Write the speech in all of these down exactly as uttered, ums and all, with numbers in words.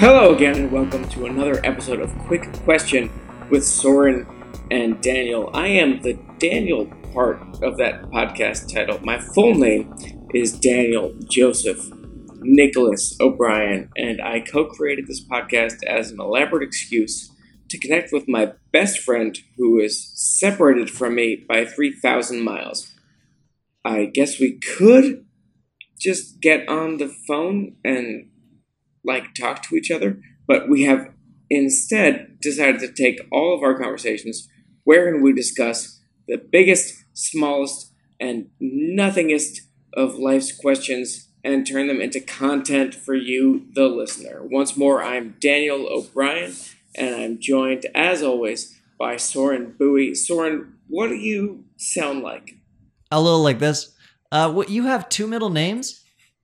Hello again, and welcome to another episode of Quick Question with Soren and Daniel. I am the Daniel part of that podcast title. My full name is Daniel Joseph Nicholas O'Brien, and I co-created this podcast as an elaborate excuse to connect with my best friend who is separated from me by three thousand miles. I guess we could just get on the phone and like talk to each other, but we have instead decided to take all of our conversations wherein we discuss the biggest, smallest, and nothingest of life's questions and turn them into content for you, the listener. Once more, I'm Daniel O'Brien, and I'm joined, as always, by Soren Bowie. Soren, what do you sound like? A little like this. Uh, what, you have two middle names?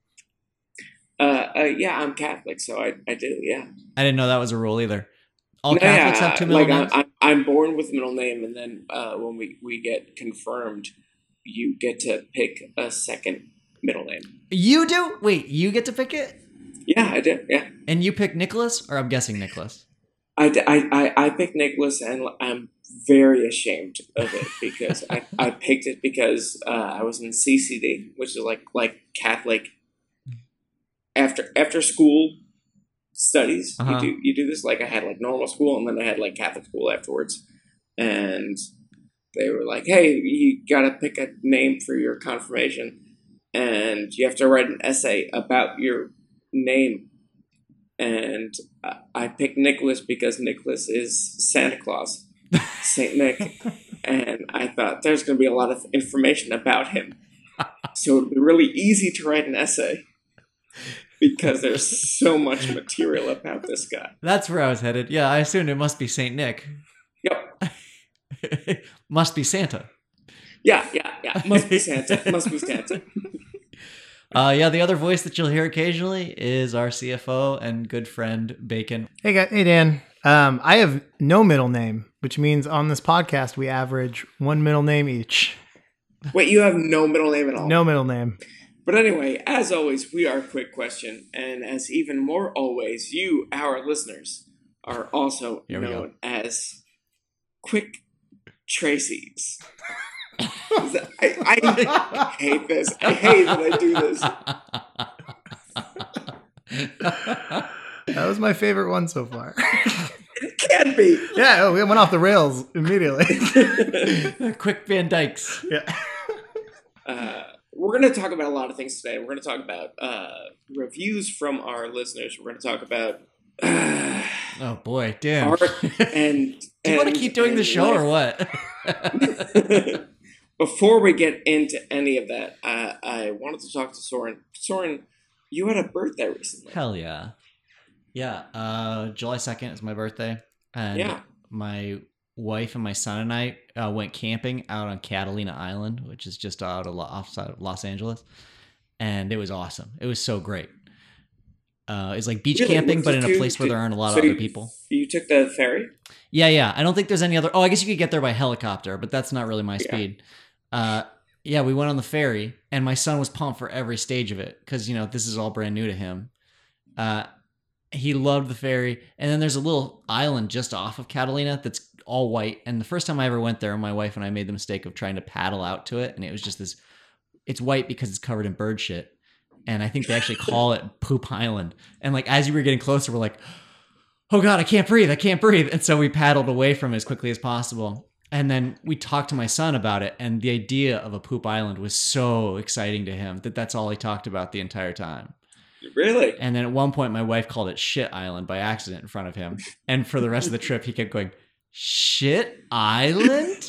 Uh, uh, yeah, I'm Catholic, so I, I do, yeah. I didn't know that was a rule either. All no, Catholics yeah, have two middle like names? I, I, I'm born with a middle name, and then uh, when we, we get confirmed, you get to pick a second middle name. You do? Wait, you get to pick it? Yeah, I do, yeah. And you pick Nicholas? Or I'm guessing Nicholas. I, I, I, I picked Nicholas, and I'm very ashamed of it because I, I picked it because uh, I was in C C D, which is like like Catholic after after school studies. Uh-huh. You do you do this like I had like normal school, and then I had like Catholic school afterwards, and they were like, "Hey, you gotta pick a name for your confirmation, and you have to write an essay about your name." And I picked Nicholas because Nicholas is Santa Claus, Saint Nick, and I thought there's going to be a lot of information about him, so it would be really easy to write an essay because there's so much material about this guy. That's where I was headed. Yeah, I assumed it must be Saint Nick. Yep. Must be Santa. Yeah, yeah, yeah. Must be Santa. Must be Santa. Uh, yeah, the other voice that you'll hear occasionally is our C F O and good friend, Bacon. Hey, guys. Hey, Dan. Um, I have no middle name, which means on this podcast, we average one middle name each. Wait, you have no middle name at all? No middle name. But anyway, as always, we are Quick Question, and as even more always, you, our listeners, are also Here we known as Quick Tracy's. I, I hate this. I hate that I do this. That was my favorite one so far. It can be. Yeah, oh, we went off the rails immediately. Quick Van Dykes. Yeah. Uh, we're going to talk about a lot of things today. We're going to talk about uh, reviews from our listeners. We're going to talk about uh, Oh, boy. Damn. art and... Do you and, want to keep doing the show life. or what? Before we get into any of that, uh, I wanted to talk to Soren. Soren, you had a birthday recently. Hell yeah. Yeah, uh, July second is my birthday. And Yeah. my wife and my son and I uh, went camping out on Catalina Island, which is just out of lo- outside of Los Angeles. And it was awesome. It was so great. Uh, it's like beach Really? camping, What but did in a you place where do? there aren't a lot So of other you- people. You took the ferry? Yeah, yeah. I don't think there's any other. Oh, I guess you could get there by helicopter, but that's not really my Yeah. speed. Uh, yeah, we went on the ferry, and my son was pumped for every stage of it because, you know, this is all brand new to him. Uh, he loved the ferry. And then there's a little island just off of Catalina that's all white. And the first time I ever went there, my wife and I made the mistake of trying to paddle out to it. And it was just this, it's white because it's covered in bird shit. And I think they actually call it Poop Island. And like, as you were getting closer, we're like, oh God, I can't breathe. I can't breathe. And so we paddled away from it as quickly as possible. And then we talked to my son about it. And the idea of a poop island was so exciting to him that that's all he talked about the entire time. Really? And then at one point, my wife called it Shit Island by accident in front of him. And for the rest of the trip, he kept going, Shit Island?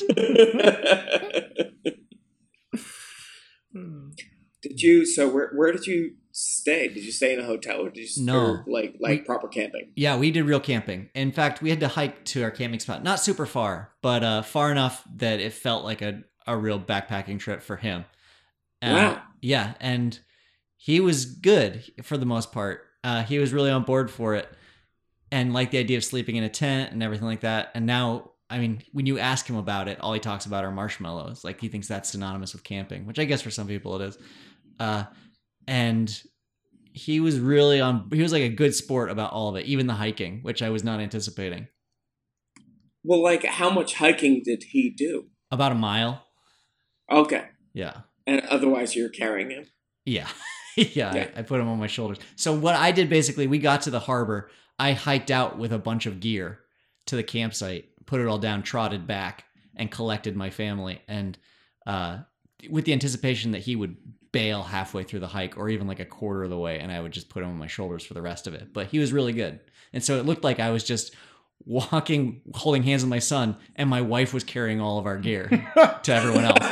Did you, so where where did you stay? Did you stay in a hotel or did you No. or like like We- proper camping? Yeah, we did real camping. In fact, we had to hike to our camping spot. Not super far, but uh, far enough that it felt like a, a real backpacking trip for him. Uh, Wow. Yeah, and he was good for the most part. Uh, he was really on board for it and liked the idea of sleeping in a tent and everything like that. And now, I mean, when you ask him about it, all he talks about are marshmallows. Like, he thinks that's synonymous with camping, which I guess for some people it is. Uh, and he was really on. He was like a good sport about all of it, even the hiking, which I was not anticipating. Well, like, how much hiking did he do? About a mile. Okay. Yeah. And otherwise, you're carrying him. Yeah. yeah. Yeah. I, I put him on my shoulders. So what I did basically, we got to the harbor. I hiked out with a bunch of gear to the campsite, put it all down, trotted back, and collected my family. And uh, with the anticipation that he would bail halfway through the hike or even like a quarter of the way, and I would just put him on my shoulders for the rest of it. But he was really good. And so it looked like I was just walking, holding hands with my son, and my wife was carrying all of our gear to everyone else.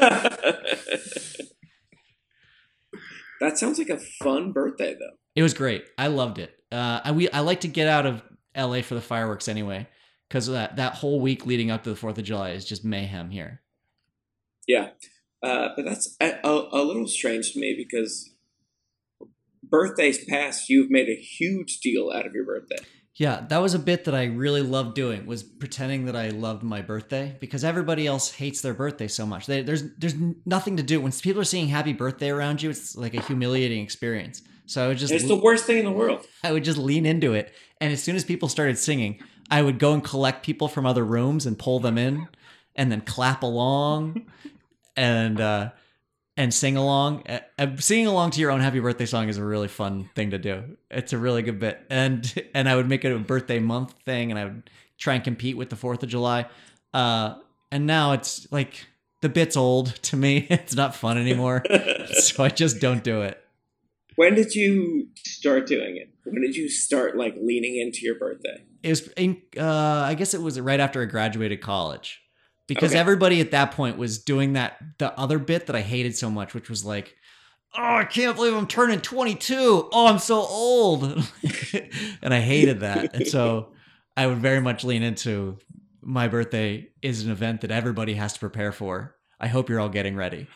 That sounds like a fun birthday, though. It was great. I loved it. Uh, I we I like to get out of L A for the fireworks anyway, because that that whole week leading up to the Fourth of July is just mayhem here. Yeah, uh, but that's a, a, a little strange to me because birthdays past, you've made a huge deal out of your birthday. Yeah, that was a bit that I really loved doing, was pretending that I loved my birthday, because everybody else hates their birthday so much. They, there's there's nothing to do. When people are saying happy birthday around you, it's like a humiliating experience. So I would just It's the worst thing in the world. I would just lean into it. And as soon as people started singing, I would go and collect people from other rooms and pull them in and then clap along and uh, and sing along. Uh, singing along to your own happy birthday song is a really fun thing to do. It's a really good bit. And and I would make it a birthday month thing, and I would try and compete with the fourth of July. Uh, and now it's like the bit's old to me. It's not fun anymore. So I just don't do it. When did you start doing it? When did you start like leaning into your birthday? It was, in, uh, I guess it was right after I graduated college, because Okay. everybody at that point was doing that, the other bit that I hated so much, which was like, oh, I can't believe I'm turning twenty-two. Oh, I'm so old. And I hated that. And so I would very much lean into my birthday is an event that everybody has to prepare for. I hope you're all getting ready.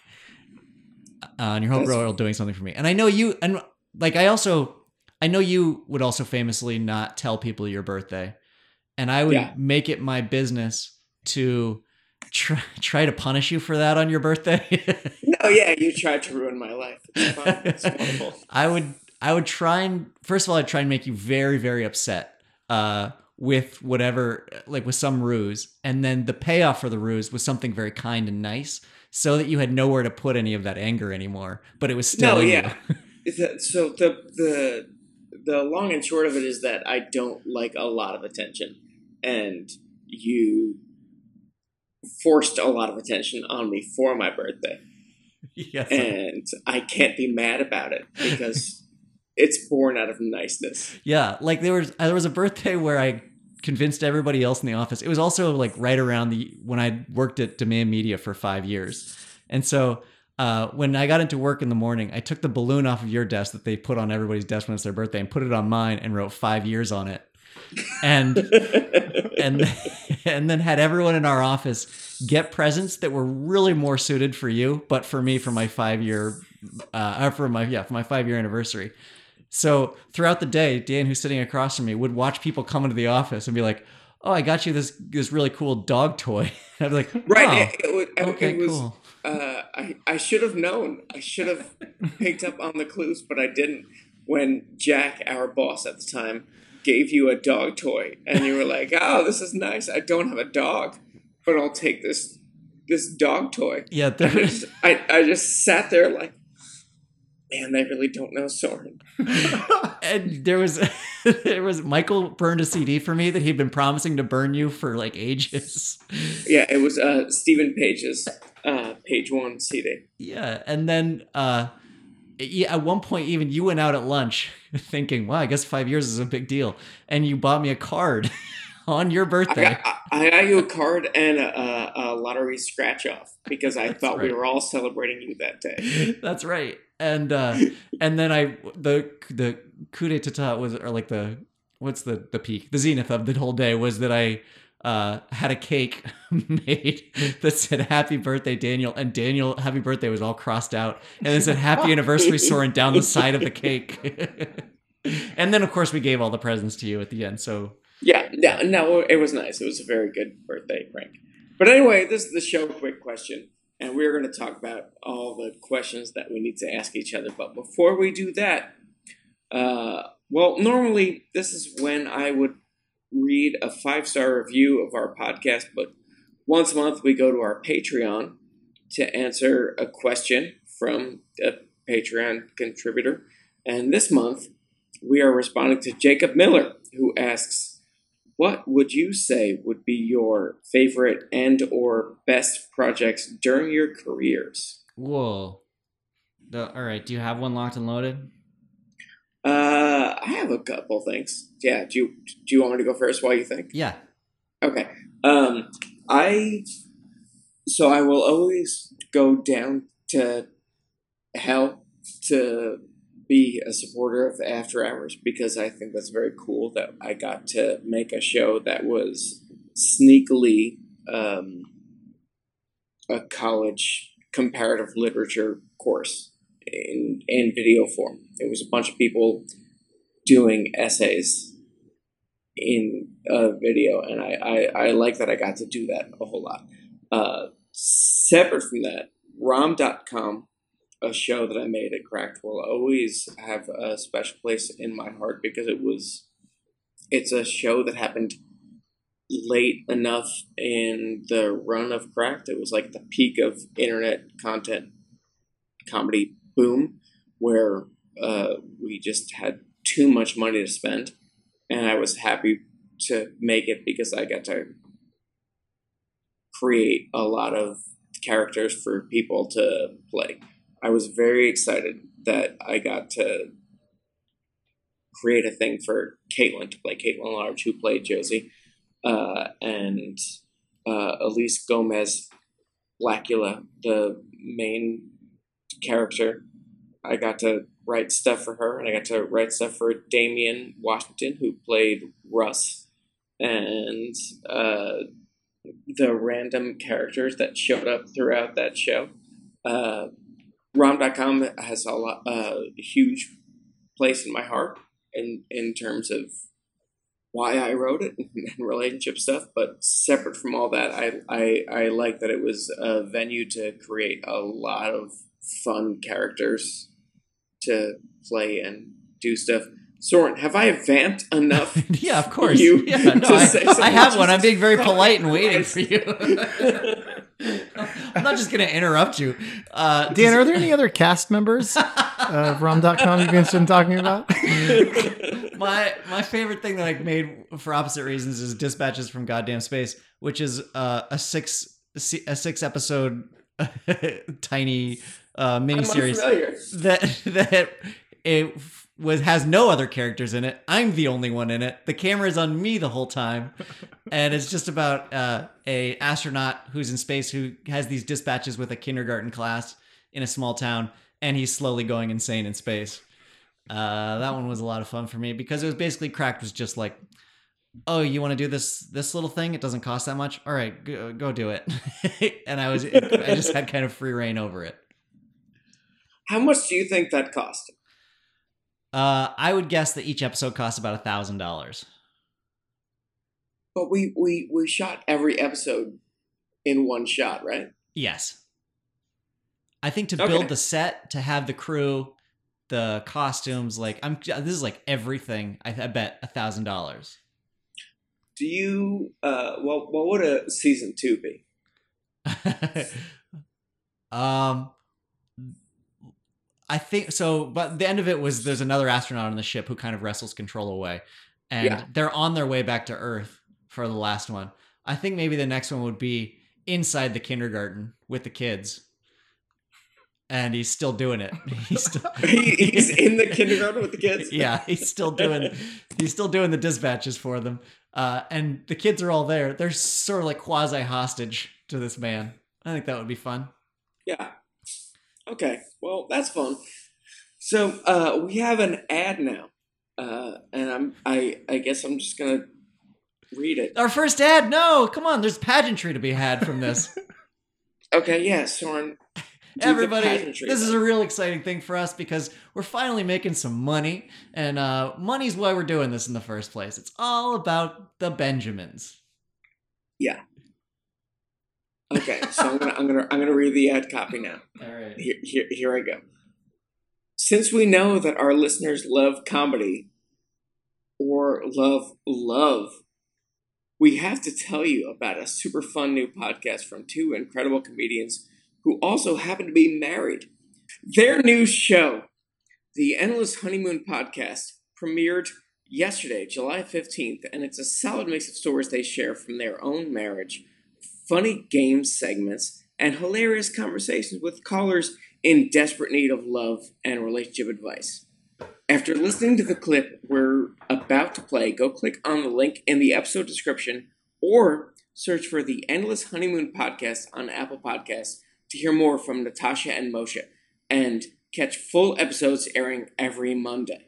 Uh, and your hope That's- you're all doing something for me. And I know you, and like, I also, I know you would also famously not tell people your birthday. And I would Yeah. make it my business to try, try to punish you for that on your birthday. No, yeah, you tried to ruin my life. It's fine. It's wonderful. I would, I would try and, first of all, I'd try and make you very, very upset uh, with whatever, like with some ruse. And then the payoff for the ruse was something very kind and nice, so that you had nowhere to put any of that anger anymore, but it was still No, in yeah. you. Is that- So the the the long and short of it is that I don't like a lot of attention, and you forced a lot of attention on me for my birthday, Yes. and I can't be mad about it because it's born out of niceness. Yeah, like there was there was a birthday where I convinced everybody else in the office. It was also like right around the when I worked at Demand Media for five years, and so uh, when I got into work in the morning, I took the balloon off of your desk that they put on everybody's desk when it's their birthday and put it on mine and wrote five years on it, and and and then had everyone in our office get presents that were really more suited for you, but for me for my five year, uh, for my yeah for my five year anniversary. So throughout the day, Dan, who's sitting across from me, would watch people come into the office and be like, "Oh, I got you this this really cool dog toy." I'd be like, Right. "Oh, It, it, would- okay, it was. cool." Uh, I I should have known. I should have picked up on the clues, but I didn't. When Jack, our boss at the time, gave you a dog toy, and you were like, "Oh, this is nice. I don't have a dog, but I'll take this this dog toy." Yeah, there I just, I, I just sat there like, man, they really don't know Soren. and there was there was Michael burned a C D for me that he'd been promising to burn you for like ages. Yeah, it was uh, Stephen Page's uh, Page One C D. Yeah, and then uh, yeah, at one point even you went out at lunch thinking, "Wow, I guess five years is a big deal," and you bought me a card on your I birthday. got, I, I got you a card and a, a, a lottery scratch off because I thought we right. were all celebrating you that day. That's right. And uh, and then I the the coup d'état was or like the what's the the peak the zenith of the whole day was that I uh, had a cake made that said "Happy Birthday, Daniel," and Daniel "Happy Birthday" was all crossed out, and it said "Happy Anniversary, Soren" down the side of the cake. And then of course we gave all the presents to you at the end. So Yeah, yeah, no, it was nice. It was a very good birthday prank. But anyway, this is the show quick question, and we're going to talk about all the questions that we need to ask each other. But before we do that, Uh, well, normally this is when I would read a five-star review of our podcast, but once a month we go to our Patreon to answer a question from a Patreon contributor. And this month we are responding to Jacob Miller, who asks, what would you say would be your favorite and or best projects during your careers? Whoa. The, all right. Do you have one locked and loaded? Uh, I have a couple things. Yeah. Do you do you want me to go first while you think? Yeah. Okay. Um, I so I will always go down to hell to be a supporter of After Hours because I think that's very cool that I got to make a show that was sneakily um, a college comparative literature course in in video form. It was a bunch of people doing essays in a video, and I, I, I like that I got to do that a whole lot. Uh, separate from that, rom dot com, a show that I made at Cracked, will always have a special place in my heart because it was it's a show that happened late enough in the run of Cracked. It was like the peak of internet content comedy boom, where uh, we just had too much money to spend, and I was happy to make it because I got to create a lot of characters for people to play. I was very excited that I got to create a thing for Caitlin to play, Caitlin Large, who played Josie, uh, and uh, Elise Gomez Blackula, the main character. I got to write stuff for her, and I got to write stuff for Damian Washington, who played Russ, and uh, the random characters that showed up throughout that show. Uh, rom dot com has a lot, uh, huge place in my heart in, in terms of why I wrote it and relationship stuff, but separate from all that, I, I, I like that it was a venue to create a lot of fun characters to play and do stuff. Soren, have I vamped enough? Yeah, of course. You yeah, no, I, I have one. I'm being very polite and waiting Christ. for you. I'm not just going to interrupt you. Uh, Dan, are there any other cast members of rom dot com you'd be interested in talking about? my my favorite thing that I made for opposite reasons is Dispatches from Goddamn Space, which is uh, a six a six episode tiny uh, miniseries that that it was has no other characters in it. I'm the only one in it. The camera is on me the whole time, and it's just about uh, a astronaut who's in space who has these dispatches with a kindergarten class in a small town, and he's slowly going insane in space. Uh, that one was a lot of fun for me because it was basically Cracked was just like, oh, you want to do this this little thing? It doesn't cost that much. All right, go, go do it. And I was I just had kind of free reign over it. How much do you think that cost? Uh, I would guess that each episode costs about a thousand dollars. But we, we, we shot every episode in one shot, right? Yes. I think to Okay. build the set, to have the crew, the costumes, like I'm this is like everything. I, I bet a thousand dollars. Do you, uh, well, what would a season two be? um, I think so. But the end of it was there's another astronaut on the ship who kind of wrestles control away, and Yeah. they're on their way back to Earth for the last one. I think maybe the next one would be inside the kindergarten with the kids, and he's still doing it. He's still He, he's in the kindergarten with the kids? yeah, he's still doing he's still doing the dispatches for them. Uh, and the kids are all there. They're sort of like quasi hostage to this man. I think that would be fun. Yeah. Okay. Well, that's fun. So uh, we have an ad now, uh, and I'm I I guess I'm just gonna read it. Our first ad. No, come on. There's pageantry to be had from this. Okay. Yeah, Soren. do the Everybody, pageantry this is then. a real exciting thing for us because we're finally making some money, and uh, money's why we're doing this in the first place. It's all about the Benjamins. Yeah. Okay. So I'm gonna I'm gonna I'm gonna read the ad copy now. All right. Here here here I go. since we know that our listeners love comedy or love love, we have to tell you about a super fun new podcast from two incredible comedians who also happen to be married. Their new show, the Endless Honeymoon Podcast, premiered yesterday, July fifteenth, and it's a solid mix of stories they share from their own marriage, funny game segments, and hilarious conversations with callers in desperate need of love and relationship advice. After listening to the clip we're about to play, go click on the link in the episode description or search for the Endless Honeymoon Podcast on Apple Podcasts to hear more from Natasha and Moshe, and catch full episodes airing every Monday.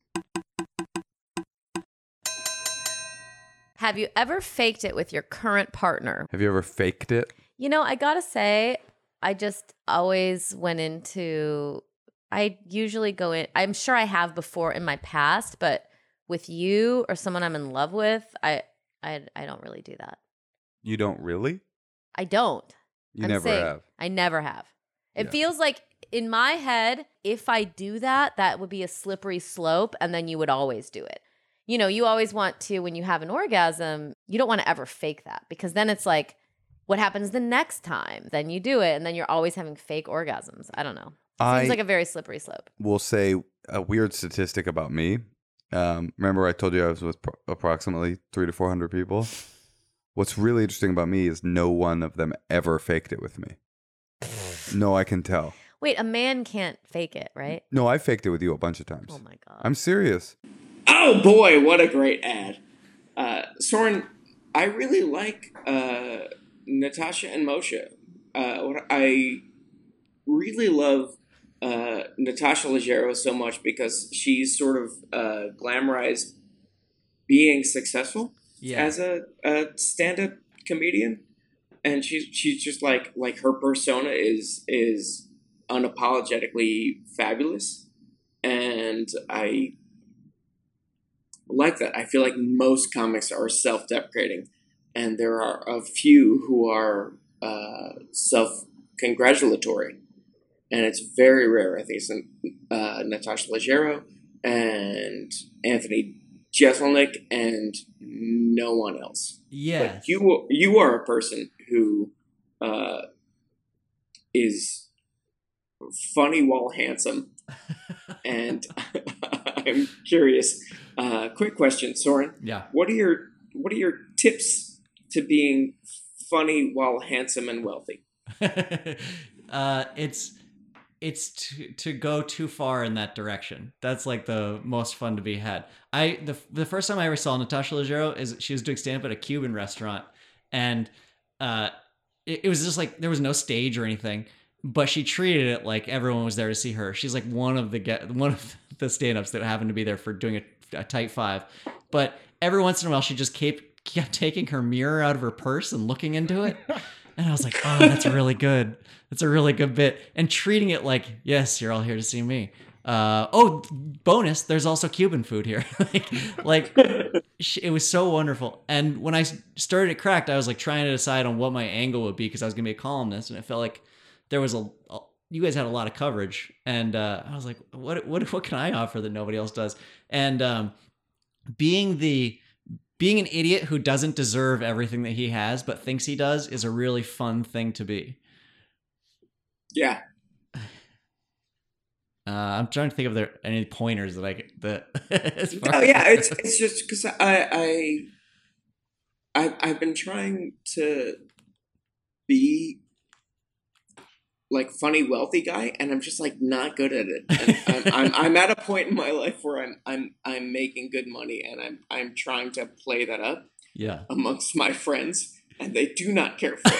Have you ever faked it with your current partner? Have you ever faked it? You know, I gotta say, I just always went into, I usually go in, I'm sure I have before in my past, but with you or someone I'm in love with, I I, I don't really do that. You don't really? I don't. You I'm never saying, have. I never have. It Yeah. feels like in my head, if I do that, that would be a slippery slope, and then you would always do it. You know, you always want to, when you have an orgasm, you don't want to ever fake that, because then it's like, what happens the next time? Then you do it, and then you're always having fake orgasms. I don't know. It I seems like a very slippery slope. will say a weird statistic about me. Um, remember I told you I was with pro- approximately three to four hundred people? What's really interesting about me is no one of them ever faked it with me. No, I can tell. Wait, a man can't fake it, right? No, I faked it with you a bunch of times. Oh my God. I'm serious. Oh boy, what a great ad. Uh, Soren, I really like uh, Natasha and Moshe. Uh, what I really love uh, Natasha Leggero so much because she's sort of uh, glamorized being successful Yeah. as a, a stand-up comedian, and she's she's just like like her persona is is unapologetically fabulous, and I like that. I feel like most comics are self-deprecating, and there are a few who are uh, self-congratulatory, and it's very rare. I think it's uh, Natasha Leggero and Anthony Jeselnik and no one else. Yeah. But you you are a person who uh, is funny while handsome, and I'm curious. Uh, quick question, Soren. Yeah. What are your what are your tips to being funny while handsome and wealthy? uh, it's it's to to go too far in that direction. That's like the most fun to be had. I the the first time I ever saw Natasha Leggero is she was doing stand up at a Cuban restaurant, and uh, it, it was just like there was no stage or anything, but she treated it like everyone was there to see her. She's like one of the get one of the stand ups that happened to be there for doing a, a tight five, but every once in a while she just kept kept taking her mirror out of her purse and looking into it. And I was like, oh, that's really good. That's a really good bit. And treating it like, yes, you're all here to see me. Uh, oh, bonus, there's also Cuban food here. like, like it was so wonderful. And when I started it cracked, I was like trying to decide on what my angle would be because I was going to be a columnist. And it felt like there was a, a you guys had a lot of coverage. And uh, I was like, what, what, what can I offer that nobody else does? And um, being the, Being an idiot who doesn't deserve everything that he has but thinks he does is a really fun thing to be. Yeah. Uh, I'm trying to think if there are any pointers that I could- that. as far Oh as- yeah, it's it's just because I I I I've been trying to be like funny wealthy guy, and I'm just like not good at it. And I'm, I'm I'm at a point in my life where I'm I'm I'm making good money, and I'm I'm trying to play that up Yeah. amongst my friends, and they do not care for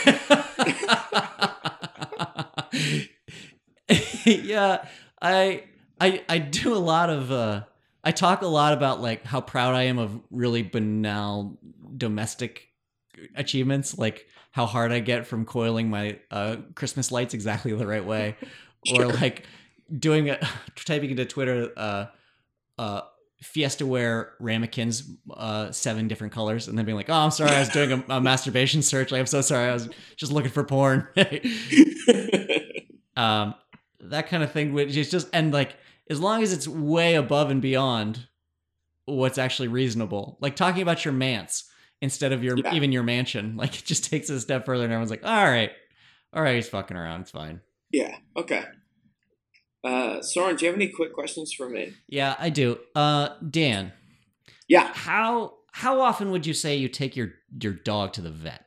it. yeah, I I I do a lot of uh I talk a lot about like how proud I am of really banal domestic achievements, like how hard I get from coiling my uh Christmas lights exactly the right way, Sure. or like doing a typing into Twitter uh uh Fiesta wear ramekins uh seven different colors and then being like, oh, I'm sorry, I was doing a, a masturbation search, like I'm so sorry, I was just looking for porn. um that kind of thing, which is just, and like as long as it's way above and beyond what's actually reasonable. Like talking about your manse instead of your Yeah. even your mansion. Like it just takes it a step further and everyone's like, all right, all right, he's fucking around. It's fine. Yeah. Okay. Uh, Soren, do you have any quick questions for me? Yeah, I do. Uh, Dan, Yeah. how how often would you say you take your your dog to the vet?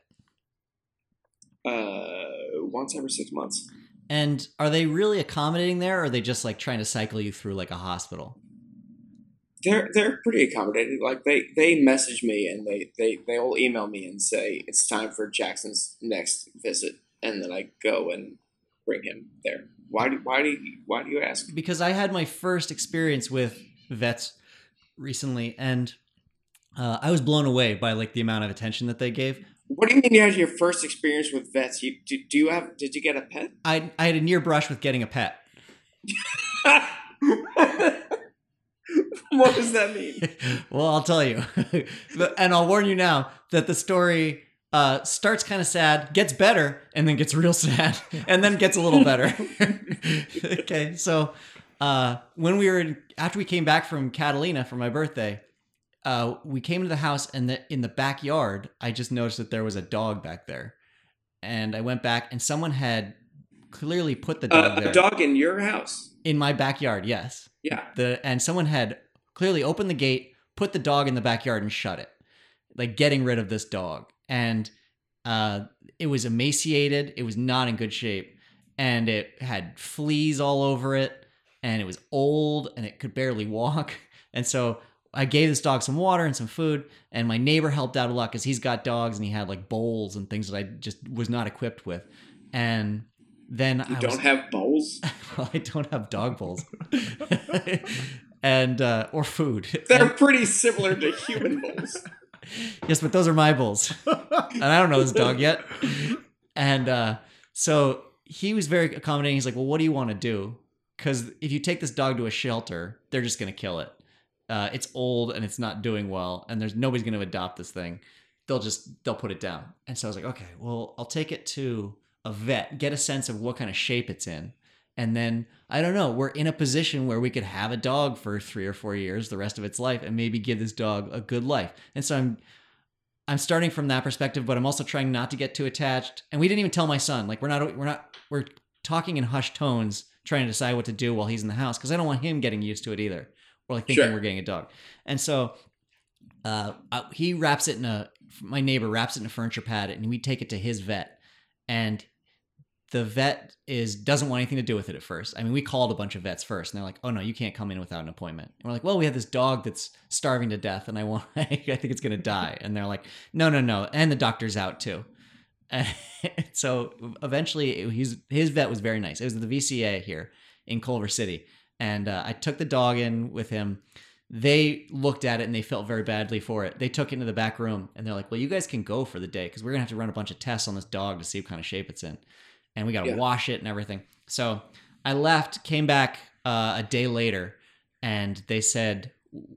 Uh, once every six months. And are they really accommodating there, or are they just like trying to cycle you through like a hospital? They're they're pretty accommodating. Like they they message me and they they they will email me and say it's time for Jackson's next visit, and then I go and bring him there. Why do why do you, why do you ask? Because I had my first experience with vets recently, and uh, I was blown away by like the amount of attention that they gave. What do you mean you had your first experience with vets? You do, do you have did you get a pet? I I had a near brush with getting a pet. What does that mean? Well, I'll tell you, But- and I'll warn you now that the story uh, starts kind of sad, gets better, and then gets real sad, and then gets a little better. Okay, so uh, when we were in, after we came back from Catalina for my birthday, uh, we came to the house, and the, in the backyard, I just noticed that there was a dog back there, and I went back, and someone had clearly put the dog Uh, there a dog in your house? in my backyard. Yes. Yeah. The and someone had clearly opened the gate, put the dog in the backyard, and shut it, like getting rid of this dog. And uh, it was emaciated. It was not in good shape, and it had fleas all over it, and it was old, and it could barely walk. And so I gave this dog some water and some food, and my neighbor helped out a lot because he's got dogs and he had like bowls and things that I just was not equipped with. And then You I don't was, have bowls? well, I don't have dog bowls, and uh, or food. They're And- pretty similar to human bowls. yes, but those are my bowls, and I don't know this dog yet. And uh, so he was very accommodating. He's like, "Well, what do you want to do? Because if you take this dog to a shelter, they're just gonna kill it. Uh, it's old and it's not doing well, and there's nobody's gonna adopt this thing. They'll just they'll put it down." And so I was like, "Okay, well, I'll take it to a vet, get a sense of what kind of shape it's in. And then, I don't know, we're in a position where we could have a dog for three or four years, the rest of its life, and maybe give this dog a good life." And so I'm I'm starting from that perspective, but I'm also trying not to get too attached. And we didn't even tell my son. Like we're not we're not we're talking in hushed tones, trying to decide what to do while he's in the house, because I don't want him getting used to it either. Or like thinking Sure. we're getting a dog. And so uh, I- he wraps it in a my neighbor wraps it in a furniture pad, and we take it to his vet. And the vet is doesn't want anything to do with it at first. I mean, we called a bunch of vets first, and they're like, "Oh no, you can't come in without an appointment." And we're like, "Well, we have this dog that's starving to death, and I want, I think it's gonna die." And they're like, "No, no, no," and the doctor's out too. And so eventually, he's his vet was very nice. It was the V C A here in Culver City, and uh, I took the dog in with him. They looked at it and they felt very badly for it. They took it into the back room, and they're like, "Well, you guys can go for the day because we're gonna have to run a bunch of tests on this dog to see what kind of shape it's in." And we got to Yeah. wash it and everything. So I left, came back uh, a day later, and they said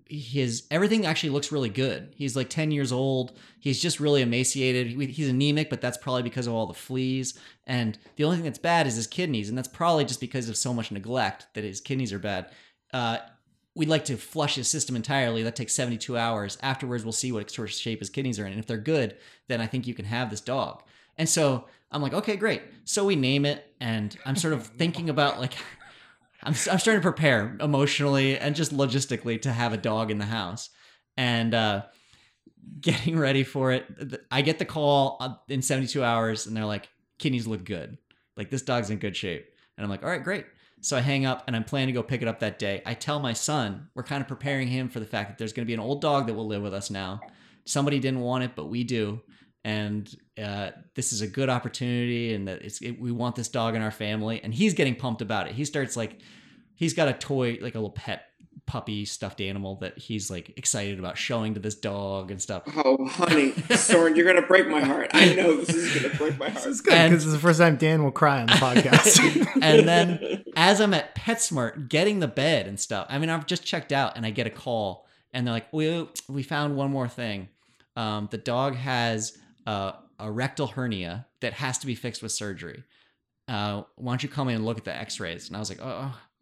his everything actually looks really good. He's like ten years old. He's just really emaciated. He- He's anemic, but that's probably because of all the fleas. And the only thing that's bad is his kidneys, and that's probably just because of so much neglect that his kidneys are bad. Uh, we'd like to flush his system entirely. That takes seventy-two hours. Afterwards, we'll see what sort of shape his kidneys are in. And if they're good, then I think you can have this dog. And so I'm like, okay, great. So we name it, and I'm sort of thinking about like, I'm, I'm starting to prepare emotionally and just logistically to have a dog in the house, and uh, getting ready for it. I get the call in seventy-two hours, and they're like, kidneys look good. Like this dog's in good shape. And I'm like, all right, great. So I hang up and I'm planning to go pick it up that day. I tell my son, we're kind of preparing him for the fact that there's going to be an old dog that will live with us now. Somebody didn't want it, but we do. And uh, this is a good opportunity, and that it's it, we want this dog in our family. And he's getting pumped about it. He starts like, he's got a toy, like a little pet puppy stuffed animal that he's like excited about showing to this dog and stuff. Oh, honey, Soren, you're gonna break my heart. I know this is gonna break my This heart. is good And- because it's the first time Dan will cry on the podcast. And then as I'm at PetSmart getting the bed and stuff, I mean, I've just checked out and I get a call and they're like, we, we found one more thing. Um, the dog has uh, a rectal hernia that has to be fixed with surgery. Uh, why don't you come in and look at the x-rays? And I was like, oh,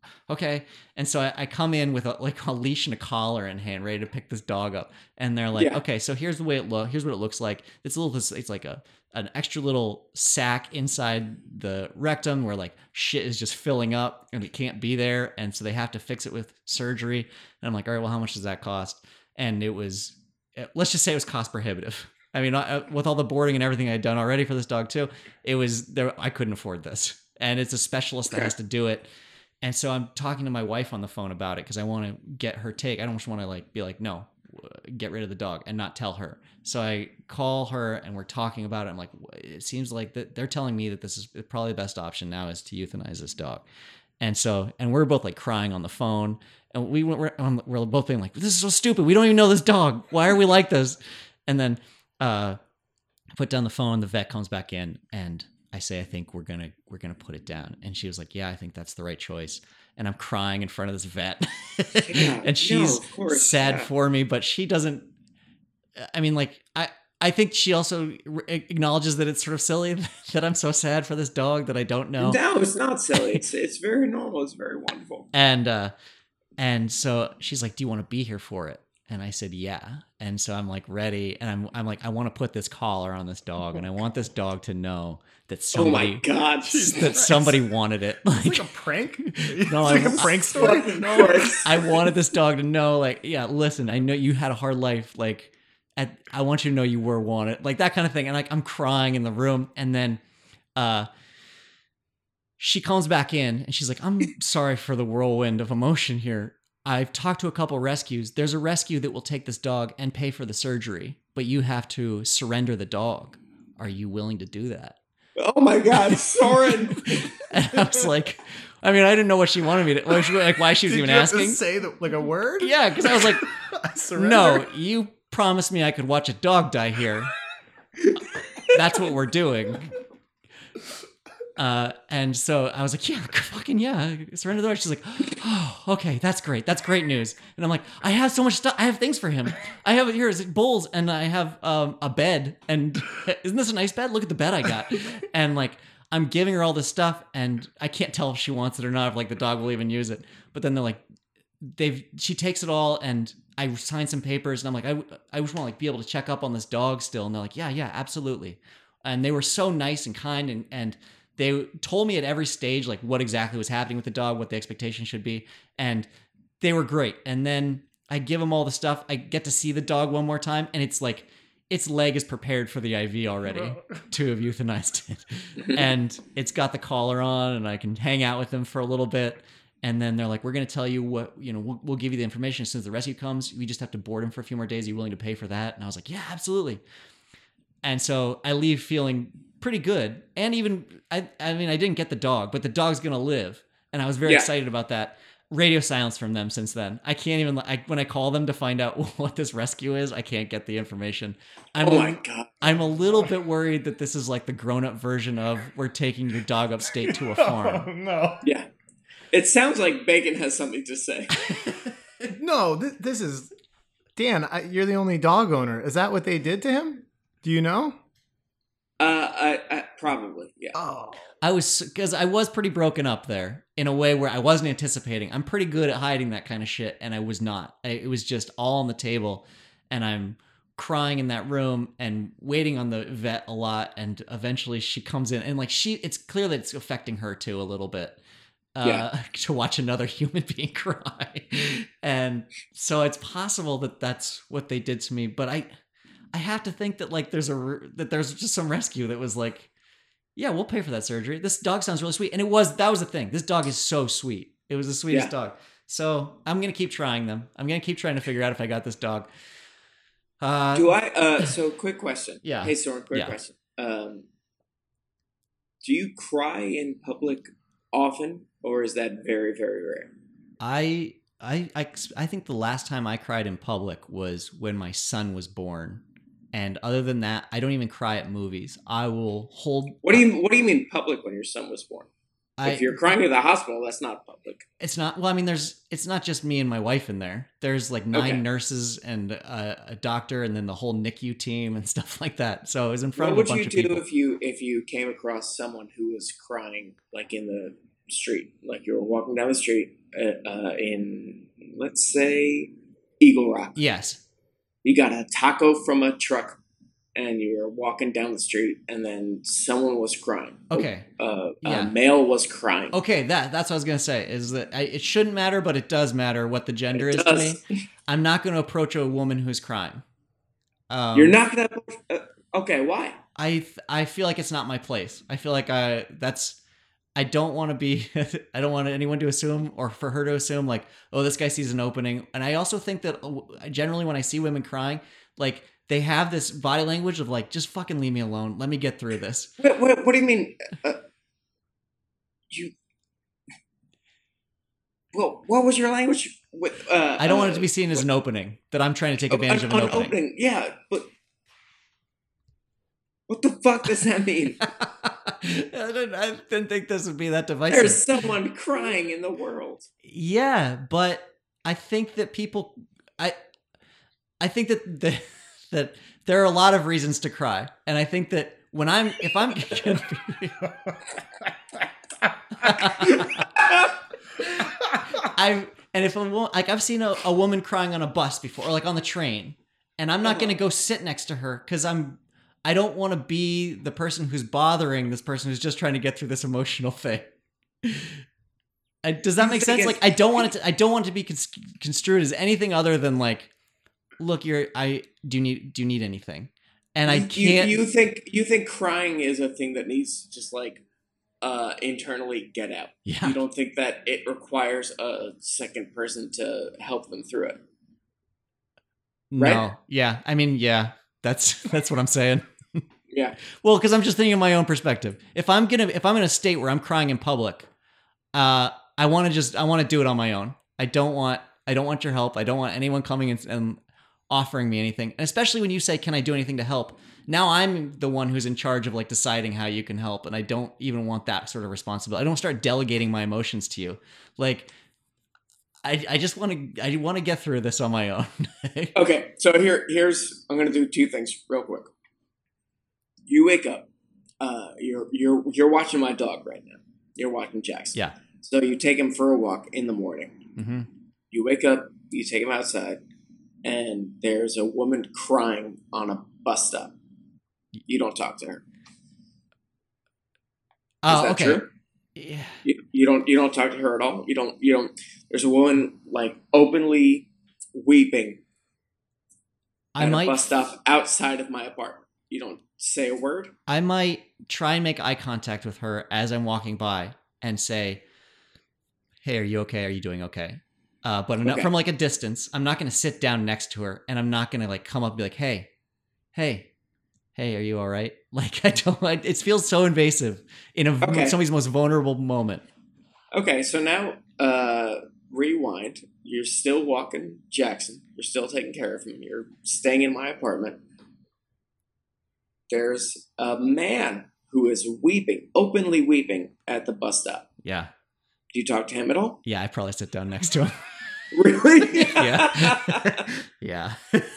okay. And so I, I come in with a, like a leash and a collar in hand, ready to pick this dog up. And they're like, Yeah. okay, so here's the way it look. Here's what it looks like. It's a little, it's like a, an extra little sack inside the rectum where like shit is just filling up and it can't be there. And so they have to fix it with surgery. And I'm like, all right, well, how much does that cost? And it was, let's just say it was cost prohibitive. I mean, I, with all the boarding and everything I'd done already for this dog too, it was there. I couldn't afford this. And it's a specialist that has to do it. And so I'm talking to my wife on the phone about it because I want to get her take. I don't just want to like be like, no, get rid of the dog and not tell her. So I call her and we're talking about it. I'm like, it seems like that they're telling me that this is probably the best option now is to euthanize this dog. And so, and we're both like crying on the phone, and we we're, we're both being like, this is so stupid. We don't even know this dog. Why are we like this? And then uh, I put down the phone. The vet comes back in, and I say, I think we're gonna we're gonna put it down. And she was like, yeah, I think that's the right choice. And I'm crying in front of this vet, Yeah, and she's no, of course, sad yeah. for me, but she doesn't. I mean, like I. I think she also acknowledges that it's sort of silly that I'm so sad for this dog that I don't know. No, it's not silly. It's it's very normal. It's very wonderful. And uh, and so she's like, "Do you want to be here for it?" And I said, "Yeah." And so I'm like ready, and I'm I'm like, I want to put this collar on this dog, and I want this dog to know that Oh my somebody God! that somebody wanted it. It's Like, like a prank. It's No, like I- a prank story. Fucking Christ. I wanted this dog to know, like, yeah, listen, I know you had a hard life, like. At, I want you to know you were wanted, like that kind of thing. And like I'm crying in the room, and then uh, she comes back in, and she's like, "I'm sorry for the whirlwind of emotion here. I've talked to a couple rescues. There's a rescue that will take this dog and pay for the surgery, but you have to surrender the dog. Are you willing to do that?" Oh my God, Soren! And I was like, I mean, I didn't know what she wanted me to, like why she was Did even you have to asking. say the, like a word? Yeah, because I was like, I surrender. no, you promised me I could watch a dog die here. That's what we're doing. Uh, and so I was like, yeah, fucking yeah, surrender the dog. She's like, oh, okay, that's great. That's great news. And I'm like, I have so much stuff. I have things for him. I have here is bowls, and I have um, a bed. And isn't this a nice bed? Look at the bed I got. And like, I'm giving her all this stuff, and I can't tell if she wants it or not, if like the dog will even use it. But then they're like, they've, she takes it all, and I signed some papers, and I'm like, I, I just want to like be able to check up on this dog still. And they're like, yeah, yeah, absolutely. And they were so nice and kind, and, and they told me at every stage, like what exactly was happening with the dog, what the expectation should be. And they were great. And then I give them all the stuff. I get to see the dog one more time, and it's like, its leg is prepared for the I V already to have euthanized it. And it's got the collar on, and I can hang out with them for a little bit. And then they're like, we're going to tell you what, you know, we'll, we'll give you the information as soon as the rescue comes. We just have to board him for a few more days. Are you willing to pay for that? And I was like, yeah, absolutely. And so I leave feeling pretty good. And even, I, I mean, I didn't get the dog, but the dog's going to live. And I was very Yeah. excited about that. Radio silence from them since then. I can't even, I, when I call them to find out what this rescue is, I can't get the information. I'm, Oh a- my God! I'm a little bit worried that this is like the grown-up version of we're taking your dog upstate to a farm. Oh, no. Yeah, it sounds like Bacon has something to say. No, this, this is Dan. I, you're the only dog owner. Is that what they did to him? Do you know? Uh, I, I probably yeah. Oh, I was, because I was pretty broken up there in a way where I wasn't anticipating. I'm pretty good at hiding that kind of shit, and I was not. I, it was just all on the table, and I'm crying in that room and waiting on the vet a lot. And eventually she comes in, and like she, it's clear that it's affecting her too a little bit. Uh, Yeah. to watch another human being cry. And so it's possible that that's what they did to me. But I, I have to think that like there's a, that there's just some rescue that was like, yeah, we'll pay for that surgery. This dog sounds really sweet. And it was, that was the thing. This dog is so sweet. It was the sweetest Yeah. dog. So I'm going to keep trying them. I'm going to keep trying to figure out if I got this dog. Uh, Do I? Uh, so quick question. Yeah. Hey, Soren, quick Yeah. question. Um, do you cry in public often, or is that very, very rare? I, I, I, I think the last time I cried in public was when my son was born. And other than that, I don't even cry at movies. I will hold. What do you What do you mean public when your son was born? I, If you're crying at the hospital, that's not public. It's not. Well, I mean, there's. It's not just me and my wife in there. There's like nine Okay. nurses and a, a doctor, and then the whole N I C U team and stuff like that. So it was in front What of a would bunch you of do people. if you if you came across someone who was crying, like in the street, like you were walking down the street uh, uh, in, let's say, Eagle Rock. Yes. You got a taco from a truck, and you were walking down the street, and then someone was crying. Okay. Uh, Yeah. A male was crying. Okay, that that's what I was gonna say. Is that I, it shouldn't matter, but it does matter what the gender It is does. to me. I'm not going to approach a woman who's crying. Um, You're not gonna. Uh, okay, why? I th- I feel like it's not my place. I feel like I that's I don't want to be. I don't want anyone to assume or for her to assume like, oh, this guy sees an opening. And I also think that uh, generally when I see women crying, like they have this body language of like, just fucking leave me alone. Let me get through this. What, what, what do you mean? Uh, you. Well, what was your language? With, uh, I don't want it uh, to be seen as an opening that I'm trying to take advantage an, of an an opening. opening. Yeah, but what the fuck does that mean? I, didn't, I didn't think this would be that divisive. There's someone crying in the world. Yeah, but I think that people, I, I think that the, that there are a lot of reasons to cry, and I think that when I'm, if I'm, I and if a wo- like I've seen a, a woman crying on a bus before, or like on the train, and I'm not Uh-huh. gonna go sit next to her because I'm, I don't want to be the person who's bothering this person who's just trying to get through this emotional thing. I, does that You make think sense? Like it's- I don't want it to. I don't want it to be cons- construed as anything other than like, look, you're. I do you need. Do you need anything? And I You- can't. You, you think you think crying is a thing that needs to just like uh, internally get out? yeah. You don't think that it requires a second person to help them through it? right? No. Yeah. I mean, yeah. That's that's what I'm saying. Yeah. Well, because I'm just thinking of my own perspective. If I'm gonna, if I'm in a state where I'm crying in public, uh, I want to just, I want to do it on my own. I don't want, I don't want your help. I don't want anyone coming and, and offering me anything. And especially when you say, "Can I do anything to help?" Now I'm the one who's in charge of like deciding how you can help, and I don't even want that sort of responsibility. I don't start delegating my emotions to you. Like, I, I just want to, I want to get through this on my own. Okay. So here, here's I'm gonna do two things real quick. You wake up. Uh, you're you're you're watching my dog right now. You're watching Jackson. Yeah. So you take him for a walk in the morning. hmm You wake up. You take him outside, and there's a woman crying on a bus stop. You don't talk to her. Is Oh, that okay. true? Yeah. You, you don't you don't talk to her at all. You don't you don't. There's a woman like openly weeping I at a might bus stop outside of my apartment. You don't say a word. I might try and make eye contact with her as I'm walking by and say, "Hey, are you okay? Are you doing okay?" Uh, but I'm not Okay. from like a distance. I'm not going to sit down next to her, and I'm not going to like come up and be like, "Hey, hey, hey, are you all right?" Like I don't. I, it feels so invasive in a, Okay. somebody's most vulnerable moment. Okay, so now uh, rewind. You're still walking Jackson. You're still taking care of him. You're staying in my apartment. There's a man who is weeping, openly weeping at the bus stop. Yeah, Do you talk to him at all? yeah. I probably sit down next to him. Really? Yeah. Yeah.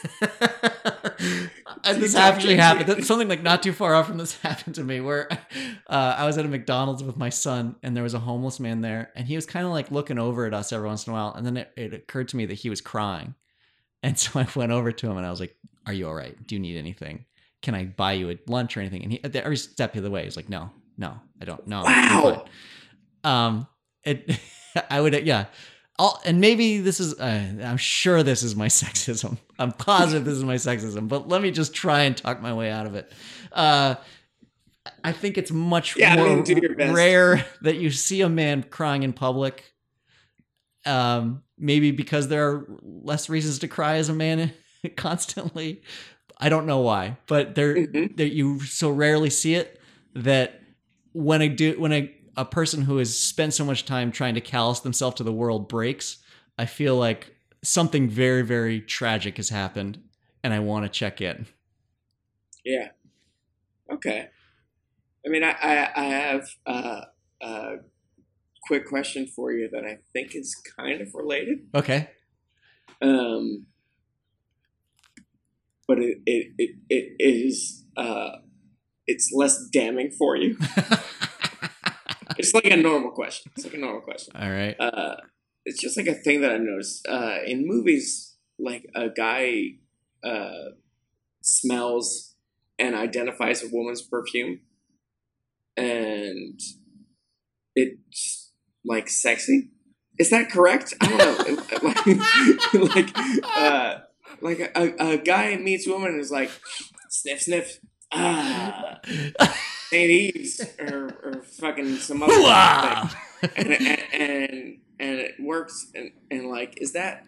And this You actually talking happened. to- Something like not too far off from this happened to me where uh, I was at a McDonald's with my son and there was a homeless man there and he was kind of like looking over at us every once in a while. And then it, it occurred to me that he was crying. And so I went over to him and I was like, "Are you all right? Do you need anything? Can I buy you a lunch or anything?" And he, every step of the way, he was like, "No, no, I don't. No." I'm Wow. fine." Um, it, I would, yeah. I'll, and maybe this is, uh, I'm sure this is my sexism. I'm positive this is my sexism, but let me just try and talk my way out of it. Uh, I think it's much Yeah, I more mean, do your best. rare that you see a man crying in public. Um, maybe because there are less reasons to cry as a man constantly. I don't know why, but there, Mhm. there you so rarely see it that when a do when a a person who has spent so much time trying to callous themselves to the world breaks, I feel like something very, very tragic has happened, and I want to check in. Yeah. Okay. I mean, I I, I have uh, a quick question for you that I think is kind of related. Okay. Um, but it it it, it is uh, it's less damning for you. It's like a normal question. It's like a normal question. All right. Uh, it's just like a thing that I've noticed uh, in movies. Like a guy uh, smells and identifies a woman's perfume, and it's like sexy. Is that correct? I don't know. like, like, uh, like a, a guy meets a woman and is like, sniff, sniff. Ah, Saint Eve's or, or fucking some other thing, and, and and and it works. And, and like, is that?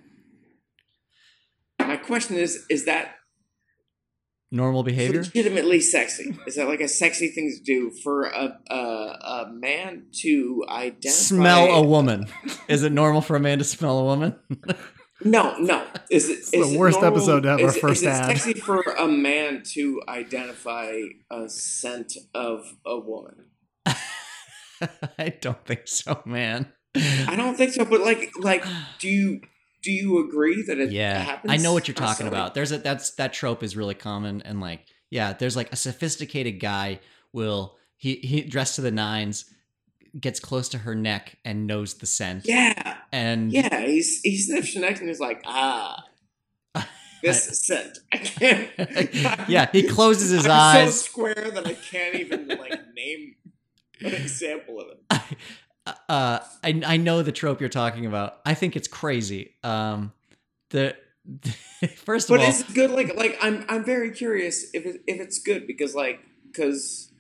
My question is: is that Normal behavior? legitimately sexy? Is that like a sexy thing to do for a a, a man to identify? Smell a woman. Is it normal for a man to smell a woman? No, no. Is it It's is the it worst normal- episode to have our is it- first is it ad. sexy for a man to identify a scent of a woman? I don't think so, man. I don't think so, but like, like, do you do you agree that it Yeah, happens? I know what you're talking constantly? about. There's a that's that trope is really common, and like, yeah, there's like a sophisticated guy will he he dressed to the nines, gets close to her neck and knows the scent. Yeah, and yeah. He's he sniffs your neck and he's like, ah, this scent. I can't. yeah, he closes his I'm eyes. so square that I can't even like name an example of it. uh, I I know the trope you're talking about. I think it's crazy. Um, the, first of But all, is it good? Like, like I'm, I'm very curious if it, if it's good because, like, because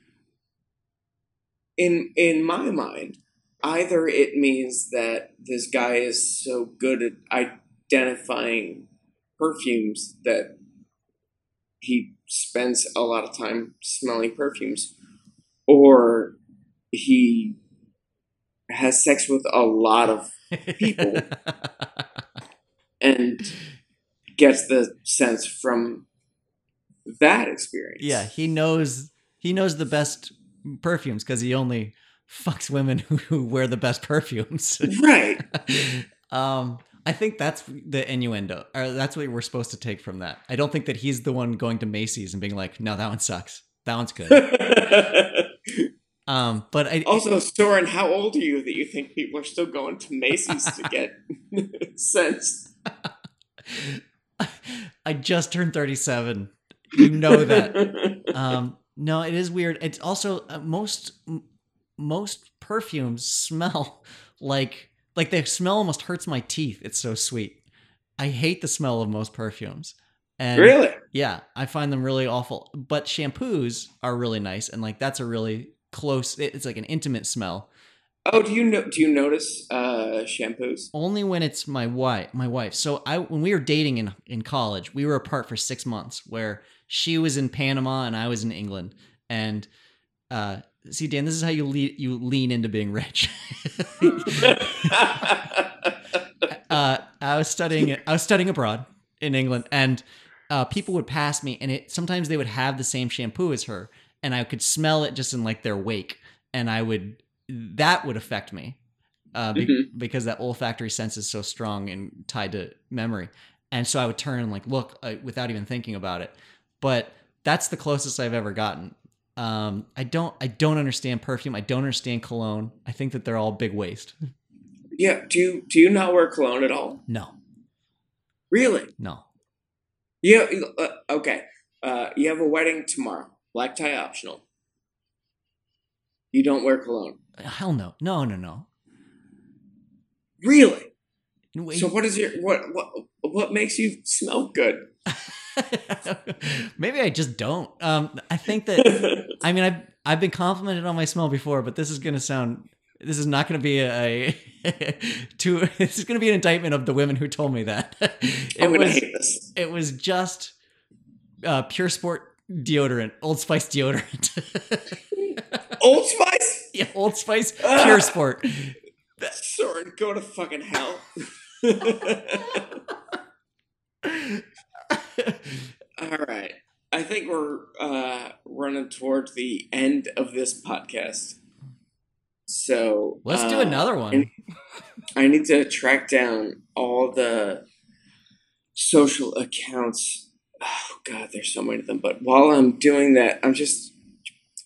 in in my mind, either it means that this guy is so good at identifying perfumes that he spends a lot of time smelling perfumes, or he has sex with a lot of people and gets the sense from that experience. yeah, he knows he knows the best perfumes because he only fucks women who, who wear the best perfumes. Right. um, I think that's the innuendo, or that's what we're supposed to take from that. I don't think that he's the one going to Macy's and being like, "No, that one sucks. That one's good." um, but I Also, Soren, how old are you that you think people are still going to Macy's to get scents? I just turned thirty-seven. You know that. Um, no, it is weird. It's also uh, most m- most perfumes smell like like the smell almost hurts my teeth. It's so sweet. I hate the smell of most perfumes. And Really? yeah, I find them really awful. But shampoos are really nice, and like that's a really close. It's like an intimate smell. Oh, do you know? Do you notice uh, shampoos? Only when it's my wife. My wife. So I, when we were dating in in college, we were apart for six months, where she was in Panama and I was in England. And uh, see, Dan, this is how you lead, you lean into being rich. uh, I was studying. I was studying abroad in England, and uh, people would pass me, and it sometimes they would have the same shampoo as her, and I could smell it just in like their wake, and I would. That would affect me uh, be- Mhm. because that olfactory sense is so strong and tied to memory. And so I would turn and like look uh, without even thinking about it. But that's the closest I've ever gotten. Um, I don't I don't understand perfume. I don't understand cologne. I think that they're all big waste. Yeah. Do you do you not wear cologne at all? No, Really? no. Yeah. Uh, okay. Uh, you have a wedding tomorrow. Black tie optional. You don't wear cologne. Hell no. No, no, no. Really? Wait. So what is your what what what makes you smell good? Maybe I just don't. Um, I think that I mean I've I've been complimented on my smell before, but this is gonna sound this is not gonna be a, a too this is gonna be an indictment of the women who told me that. It I'm gonna was hate this. it was just uh, Pure Sport deodorant, Old Spice deodorant. Old Spice? Yeah, Old Spice Pure Sport. Soren, go to fucking hell. All right. I think we're uh, running towards the end of this podcast. So Let's uh, do another one. I need to track down all the social accounts. Oh, God, there's so many of them. But while I'm doing that, I'm just...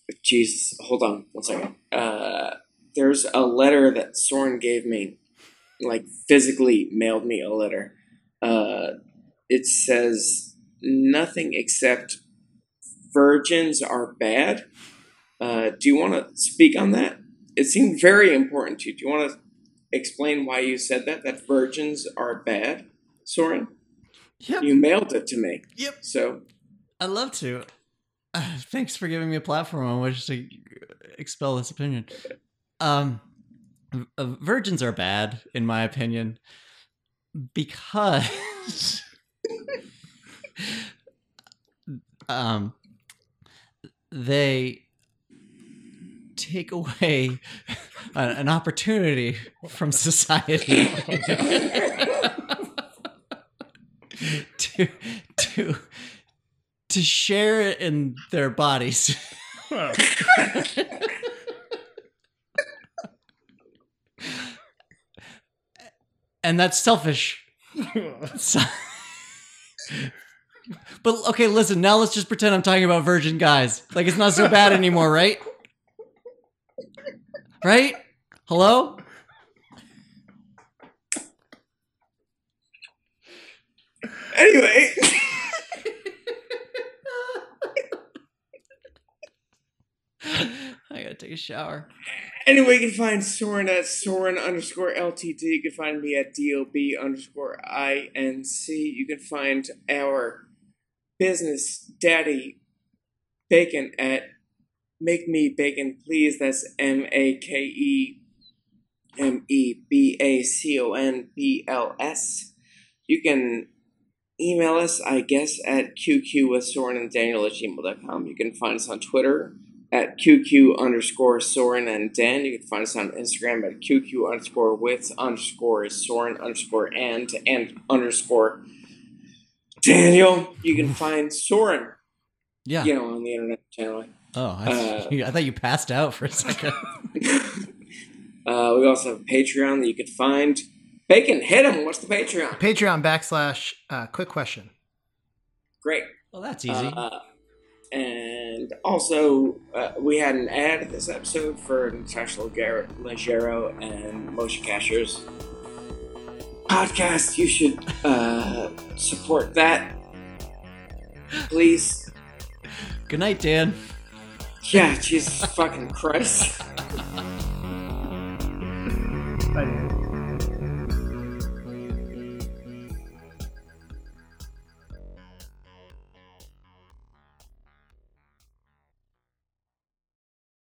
Jesus, hold on one second. Uh, there's a letter that Soren gave me like physically mailed me a letter. Uh, it says nothing except virgins are bad. Uh, do you want to speak on that? It seemed very important to you. Do you want to explain why you said that, that virgins are bad, Soren? Yep. You mailed it to me. Yep. So I'd love to. Uh, thanks for giving me a platform on which to expel this opinion. Um, uh, virgins are bad, in my opinion, because um, they take away an, an opportunity from society to to to share in their bodies. And that's selfish. So, but okay, listen, now let's just pretend I'm talking about virgin guys. Like it's not so bad anymore, right? Right? Hello? anyway, I gotta take a shower. anyway, you can find Soren at Soren underscore L T D. You can find me at D O B underscore I N C. You can find our business daddy Bacon at Make Me Bacon Please. That's M A K E M E B A C O N B L S. You can email us, I guess, at Q Q with Soren and Daniel at gmail dot com. You can find us on Twitter at Q Q underscore Soren and Dan. You can find us on Instagram at Q Q underscore with underscore Soren underscore and and underscore Daniel. You can find Soren, Yeah. you know, on the internet generally. Oh, I, Uh, I thought you passed out for a second. uh, we also have a Patreon that you can find. Bacon, hit him. What's the Patreon? Patreon backslash uh, quick question. Great. Well, that's easy. Uh, and also, uh, we had an ad this episode for Natasha Leggero Leggero and Moshe Kasher's podcast. You should uh, support that, please. Good night, Dan. Yeah, Jesus fucking Christ. Bye, Dan.